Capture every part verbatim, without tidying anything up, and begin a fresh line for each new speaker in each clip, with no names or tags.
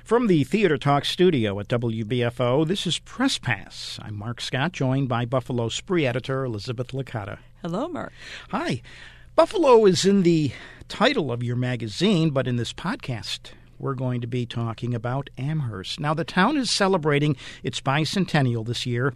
From the Theater Talk studio at W B F O, this is Press Pass. I'm Mark Scott, joined by Buffalo Spree editor Elizabeth Licata.
Hello, Mark.
Hi. Buffalo is in the title of your magazine, but in this podcast, we're going to be talking about Amherst. Now, the town is celebrating its bicentennial this year,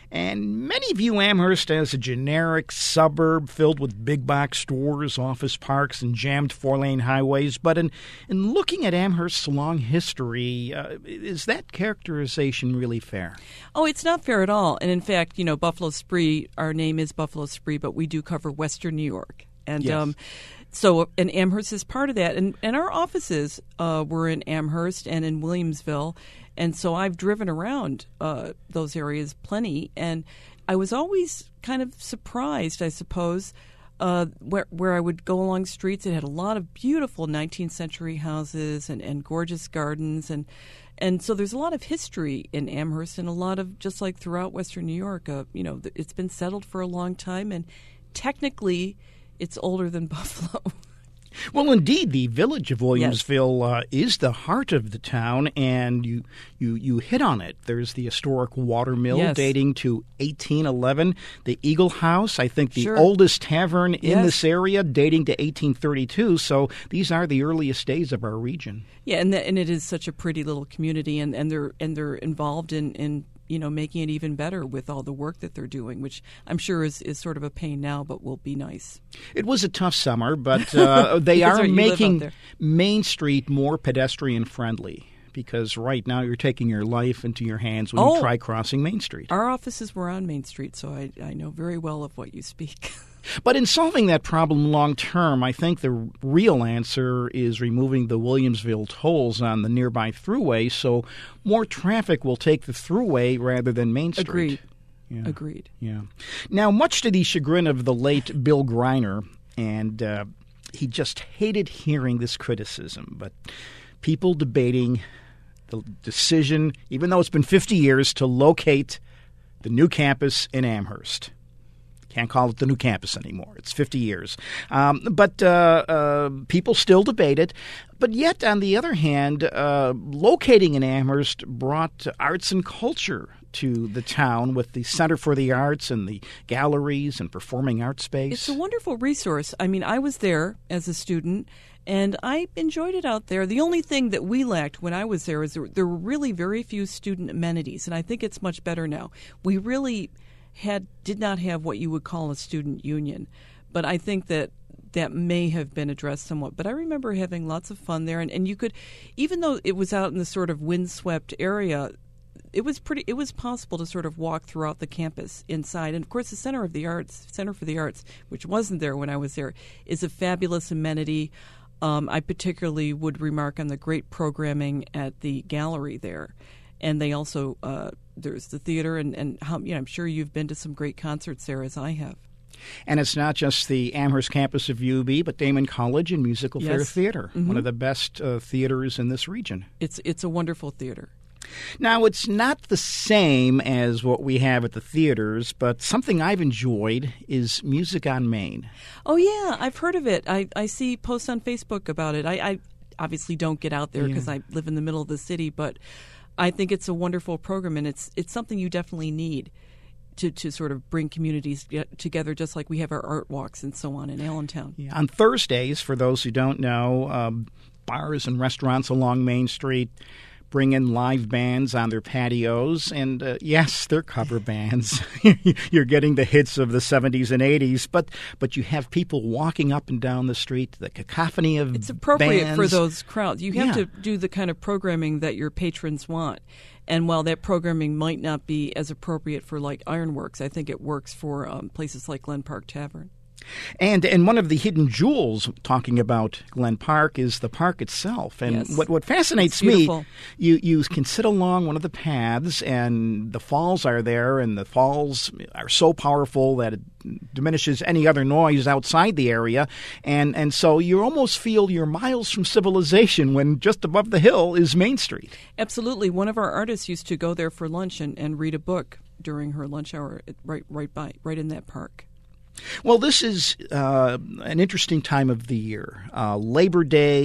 and many view Amherst as a generic suburb filled with big box stores, office parks, and jammed four-lane highways. But in, in looking at Amherst's long history, uh, is that characterization really fair?
Oh, it's not fair at all. And in fact, you know, Buffalo Spree, our name is Buffalo Spree, but we do cover Western New York. And
yes.
um, so, and Amherst is part of that. And, and our offices uh, were in Amherst and in Williamsville. And so I've driven around uh, those areas plenty. And I was always kind of surprised, I suppose, uh, where where I would go along streets that had a lot of beautiful nineteenth century houses and, and gorgeous gardens. And and so there's a lot of history in Amherst and a lot of, just like throughout Western New York, uh, you know, it's been settled for a long time. And technically, it's older than Buffalo.
Well, indeed, the village of Williamsville yes. uh, is the heart of the town, and you you you hit on it. There's the historic water mill
yes.
dating to eighteen eleven, the Eagle House, I think the
sure.
oldest tavern in
yes.
this area, dating to eighteen thirty-two. So these are the earliest days of our region.
Yeah, and the, and it is such a pretty little community, and, and they're and they're involved in, in you know making it even better with all the work that they're doing, which I'm sure is, is sort of a pain now, but will be nice.
It was a tough summer, but uh, they are
right,
making Main Street more pedestrian friendly. Because right now you're taking your life into your hands when
oh,
you try crossing Main Street.
Our offices were on Main Street, so I, I know very well of what you speak.
But in solving that problem long term, I think the real answer is removing the Williamsville tolls on the nearby thruway, so more traffic will take the thruway rather than Main Street.
Agreed.
Yeah.
Agreed.
Yeah. Now, much to the chagrin of the late Bill Greiner, and uh, he just hated hearing this criticism, but people debating the decision, even though it's been fifty years, to locate the new campus in Amherst. Can't call it the new campus anymore. It's fifty years. Um, but uh, uh, people still debate it. But yet, on the other hand, uh, locating in Amherst brought arts and culture to the town with the Center for the Arts and the galleries and performing arts space.
It's a wonderful resource. I mean, I was there as a student, and I enjoyed it out there. The only thing that we lacked when I was there is there, there were really very few student amenities, and I think it's much better now. We really had did not have what you would call a student union, but I think that that may have been addressed somewhat. But I remember having lots of fun there, and, and you could, even though it was out in the sort of windswept area, it was pretty. It was possible to sort of walk throughout the campus inside, and of course, the Center of the Arts, Center for the Arts, which wasn't there when I was there, is a fabulous amenity. Um, I particularly would remark on the great programming at the gallery there. And they also, uh, there's the theater, and, and how, you know, I'm sure you've been to some great concerts there, as I have.
And it's not just the Amherst campus of U B, but Damon College and Musical
yes.
Fair Theater,
mm-hmm.
one of the best uh, theaters in this region.
It's it's a wonderful theater.
Now, it's not the same as what we have at the theaters, but something I've enjoyed is Music on Main.
Oh, yeah, I've heard of it. I, I see posts on Facebook about it. I, I obviously don't get out there because yeah. I live in the middle of the city, but I think it's a wonderful program, and it's it's something you definitely need to, to sort of bring communities together, just like we have our art walks and so on in Allentown.
Yeah. On Thursdays, for those who don't know, um, bars and restaurants along Main Street bring in live bands on their patios, and uh, yes, they're cover bands. You're getting the hits of the seventies and eighties, but but you have people walking up and down the street, the cacophony of
It's appropriate
bands.
for those crowds. You have
yeah.
to do the kind of programming that your patrons want. And while that programming might not be as appropriate for, like, Ironworks, I think it works for um, places like Glen Park Tavern.
And and one of the hidden jewels, talking about Glen Park, is the park itself. And
yes.
what, what fascinates me, you, you can sit along one of the paths, and the falls are there, and the falls are so powerful that it diminishes any other noise outside the area. And, and so you almost feel you're miles from civilization when just above the hill is Main Street.
Absolutely. One of our artists used to go there for lunch and, and read a book during her lunch hour right right by right in that park.
Well, this is uh, an interesting time of the year. Uh, Labor Day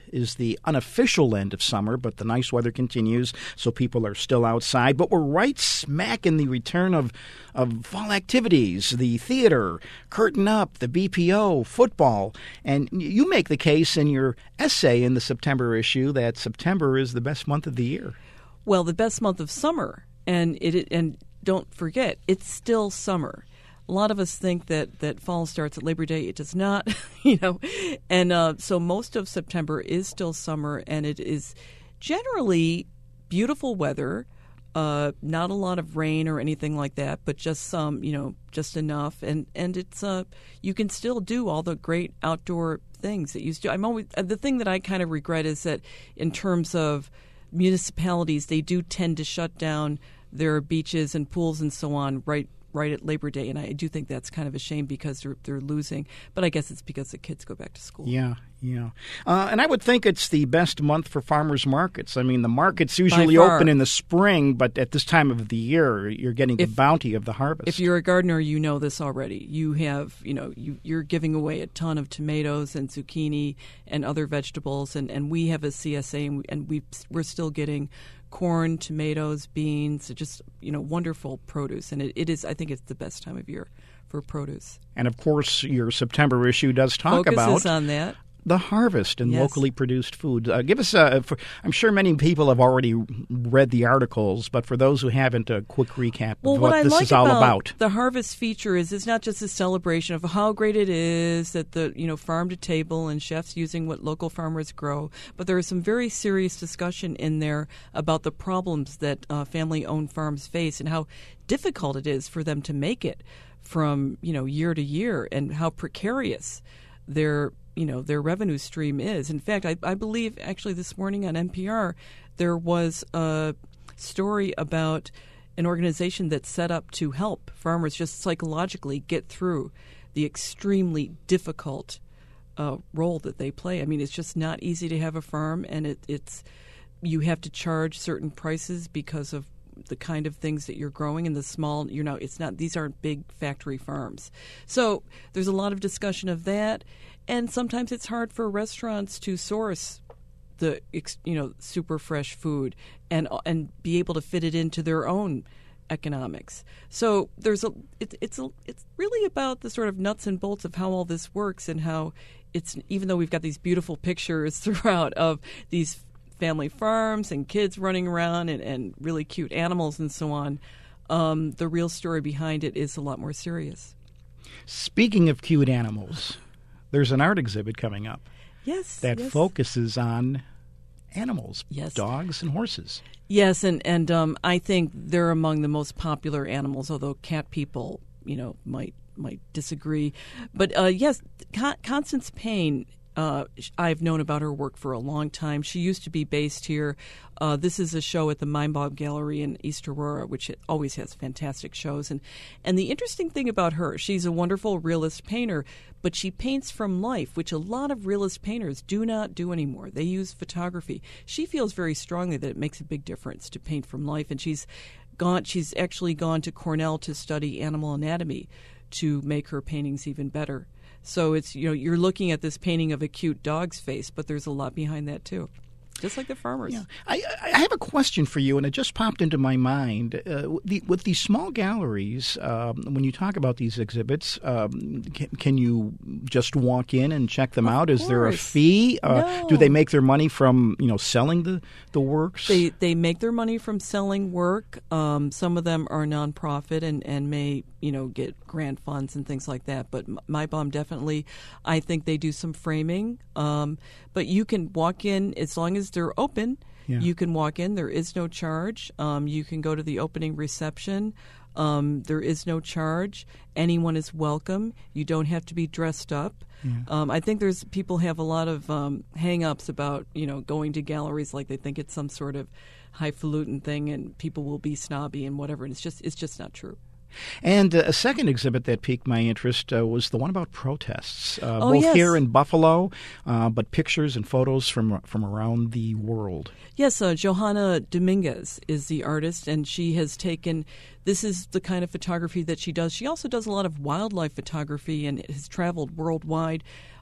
is the unofficial end of summer, but the nice weather continues, so people are still outside. But we're right smack in the return of, of fall activities, the theater, Curtain Up, the B P O, football. And you make the case in your essay in the September issue that September is the best month of the year.
Well, the best month of summer. And it and don't forget, it's still summer. A lot of us think that, that fall starts at Labor Day. It does not, you know. And uh, so most of September is still summer, and it is generally beautiful weather, uh, not a lot of rain or anything like that, but just some, you know, just enough. And, and it's uh, you can still do all the great outdoor things that you used to. I'm always the thing that I kind of regret is that in terms of municipalities, they do tend to shut down their beaches and pools and so on right right at Labor Day, and I do think that's kind of a shame because they're, they're losing. But I guess it's because the kids go back to school.
Yeah, yeah. Uh, and I would think it's the best month for farmers markets. I mean, the market's usually open in the spring, but at this time of the year, you're getting the if, bounty of the harvest.
If you're a gardener, you know this already. You have, you know, you, you're giving away a ton of tomatoes and zucchini and other vegetables, and, and we have a C S A, and, we, and we, we're still getting corn, tomatoes, beans, just, you know, wonderful produce. And it, it is, I think it's the best time of year for produce.
And, of course, your September issue does talk
Focuses
about
on that.
the harvest and
yes.
locally produced food. Uh, give us a, for, I'm sure many people have already read the articles, but for those who haven't, a quick recap
well,
of what,
what
this
like
is all about.
The harvest feature is it's not just a celebration of how great it is that the, you know, farm to table and chefs using what local farmers grow, but there is some very serious discussion in there about the problems that uh, family-owned farms face and how difficult it is for them to make it from, you know, year to year, and how precarious their you know, their revenue stream is. In fact, I, I believe actually this morning on N P R there was a story about an organization that's set up to help farmers just psychologically get through the extremely difficult uh, role that they play. I mean, it's just not easy to have a farm, and it, it's you have to charge certain prices because of the kind of things that you're growing in the small, you know, it's not, these aren't big factory farms. So there's a lot of discussion of that. And sometimes it's hard for restaurants to source the, you know, super fresh food and and be able to fit it into their own economics. So there's a it, it's a, it's really about the sort of nuts and bolts of how all this works, and how it's, even though we've got these beautiful pictures throughout of these family farms and kids running around and, and really cute animals and so on, um, the real story behind it is a lot more serious.
Speaking of cute animals, there's an art exhibit coming up.
Yes.
That
yes.
focuses on animals,
yes.
dogs and horses.
Yes, and, and um, I think they're among the most popular animals, although cat people, you know, might might disagree. But uh, yes, Con- Constance Payne, uh, I've known about her work for a long time. She used to be based here. Uh, this is a show at the Meinbaum Gallery in East Aurora, which it always has fantastic shows. And, and the interesting thing about her, she's a wonderful realist painter, but she paints from life, which a lot of realist painters do not do anymore. They use photography. She feels very strongly that it makes a big difference to paint from life, and she's gone. She's actually gone to Cornell to study animal anatomy to make her paintings even better. So it's, you know, you're looking at this painting of a cute dog's face, but there's a lot behind that too. Just like the farmers.
Yeah. I, I have a question for you, and it just popped into my mind. Uh, the, with these small galleries, um, when you talk about these exhibits, um, can, can you just walk in and check them
of
out? Is
course.
there a fee? Uh,
no.
Do they make their money from, you know, selling the, the works?
They they make their money from selling work. Um, some of them are nonprofit and, and may, you know, get grant funds and things like that. But Meinbaum definitely, I think they do some framing. Um, but you can walk in as long as they're open. Yeah. You can walk in. There is no charge. Um, you can go to the opening reception. Um, there is no charge. Anyone is welcome. You don't have to be dressed up. Yeah. Um, I think there's people have a lot of um, hang-ups about, you know, going to galleries like they think it's some sort of highfalutin thing and people will be snobby and whatever. And it's just it's just not true.
And uh, a second exhibit that piqued my interest uh, was the one about protests, uh,
oh,
both
yes.
here in Buffalo, uh, but pictures and photos from from around the world.
Yes, uh, Johanna Dominguez is the artist, and she has taken, this is the kind of photography that she does. She also does a lot of wildlife photography and has traveled worldwide.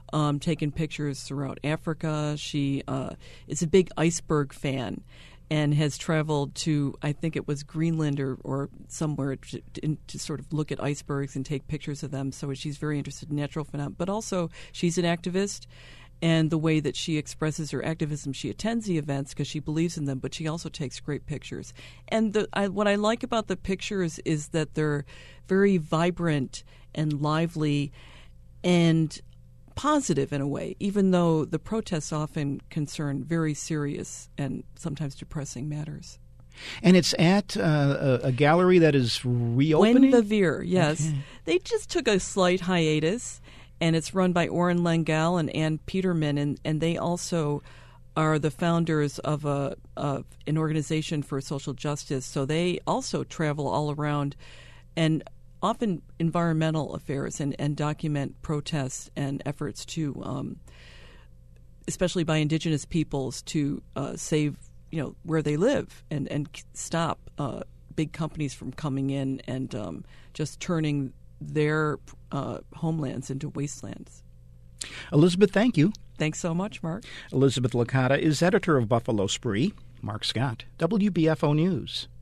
um, taken pictures throughout Africa. She uh, is a big iceberg fan and has traveled to, I think it was Greenland or, or somewhere to, to, to sort of look at icebergs and take pictures of them. So she's very interested in natural phenomena. But also she's an activist, and the way that she expresses her activism, she attends the events because she believes in them, but she also takes great pictures. And the, I, what I like about the pictures is that they're very vibrant and lively and positive in a way, even though the protests often concern very serious and sometimes depressing matters.
And it's at uh, a, a gallery that is reopening?
Wen Vivier, yes.
Okay.
They just took a slight hiatus, and it's run by Oren Langell and Ann Peterman, and, and they also are the founders of a of an organization for social justice. So they also travel all around and often environmental affairs and, and document protests and efforts to, um, especially by indigenous peoples, to uh, save, you know, where they live and, and stop uh, big companies from coming in and um, just turning their uh, homelands into wastelands.
Elizabeth, thank you.
Thanks so much, Mark.
Elizabeth Licata is editor of Buffalo Spree. Mark Scott, W B F O News.